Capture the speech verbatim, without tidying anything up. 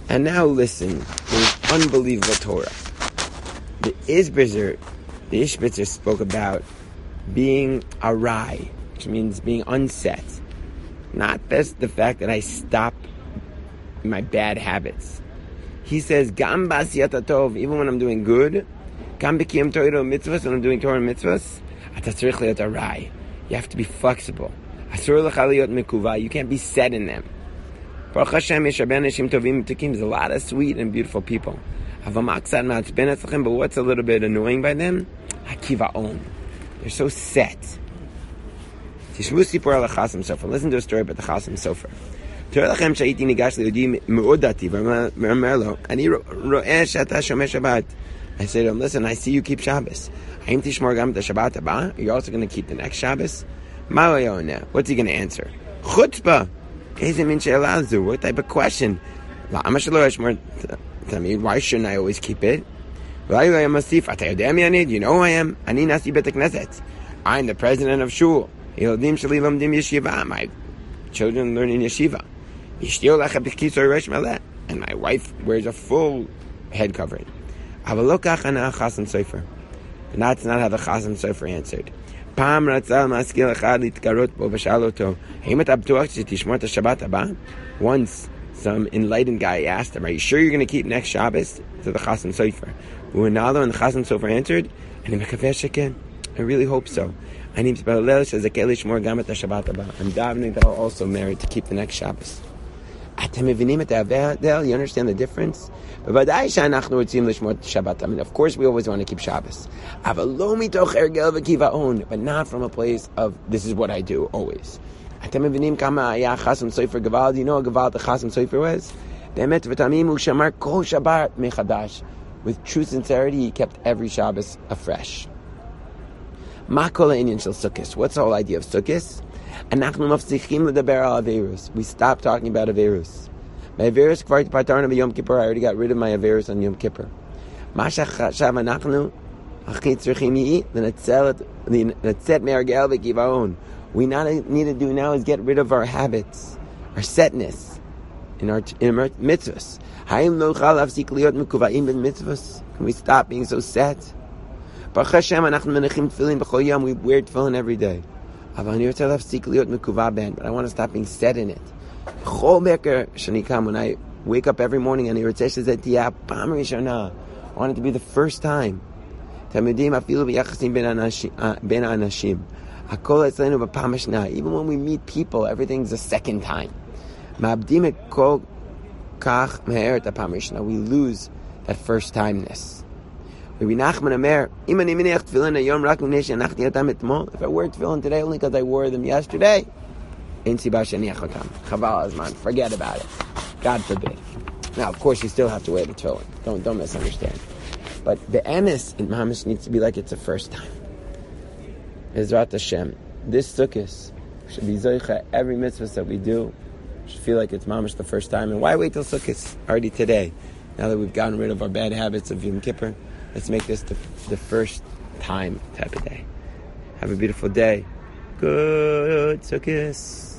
And now listen, there's unbelievable Torah. The Ishbitzer, the Ishbitzer spoke about being arai, which means being unset. Not just the fact that I stop my bad habits. He says, Gam b'asiyat tov, even when I'm doing good, Gam b'kiyam Torah mitzvahs, when I'm doing Torah mitzvahs, ata tzarich liot arai. You have to be flexible. Asur lecha liot mekuva. You can't be set in them. Baruch Hashem, yesh harbe anashim tovim mitukim. There's a lot of sweet and beautiful people. Havamaksad ma'atzben etzlechem, but what's a little bit annoying by them? Hakivaon. They're so set. Tishmu sipur al Chasim Sofer. Listen to a story about the Chasim Sofer. Torah lechem sha'iti nigash li'yodi me'od dati v'amer lo, ani ro'eh she'ata shomeh Shabbat. I say to him, listen, I see you keep Shabbos. Haim tishmor gam et Shabbat haba? Are you also going to keep the next Shabbos? Ma lo yoneh. What's he going to answer? Chutzpah. Ezeh min she'ela zu. What type of question? La'ama shelo yishmor tamid. Why shouldn't I always keep it? You know who I am? Ani nasi bet knesset. I'm the president of shul. Yilodim sheli lomdim yeshiva. My children learn in yeshiva. And my wife wears a full head covering. And that's not how the Chasim Sofer answered. Once some enlightened guy asked him, are you sure you're going to keep next Shabbos? To the Chasim Sofer. And the Chasim Sofer answered, I really hope so. I'm davening that I'll also marry to keep the next Shabbos. You understand the difference? I mean, of course we always want to keep Shabbos. But not from a place of, this is what I do, always. Do you know what Chasim Sofer was? With true sincerity, he kept every Shabbos afresh. What's the whole idea of Sukkos? We stop talking about Averus. My Averus kvar tipartarna b'Yom Kippur. I already got rid of my Averus on Yom Kippur. We not need to do now is get rid of our habits, our setness in our, in our mitzvahs. Can we stop being so set? Baruch Hashem, we wear tefillin every day. But I want to stop being set in it. When I wake up every morning and I want it to be the first time. Even when we meet people, everything's a second time. We lose that first timeness. If I wear tefillin today only because I wore them yesterday, forget about it. God forbid. Now, of course, you still have to wear the tefillin. Don't don't misunderstand. But the emes in mamish needs to be like it's the first time. Ezrat Hashem, this sukkos should be zoicha. Every mitzvah that we do should feel like it's mamish the first time. And why wait till sukkos? Already today, now that we've gotten rid of our bad habits of Yom Kippur, let's make this the, the first time type of day. Have a beautiful day. Good sukkos.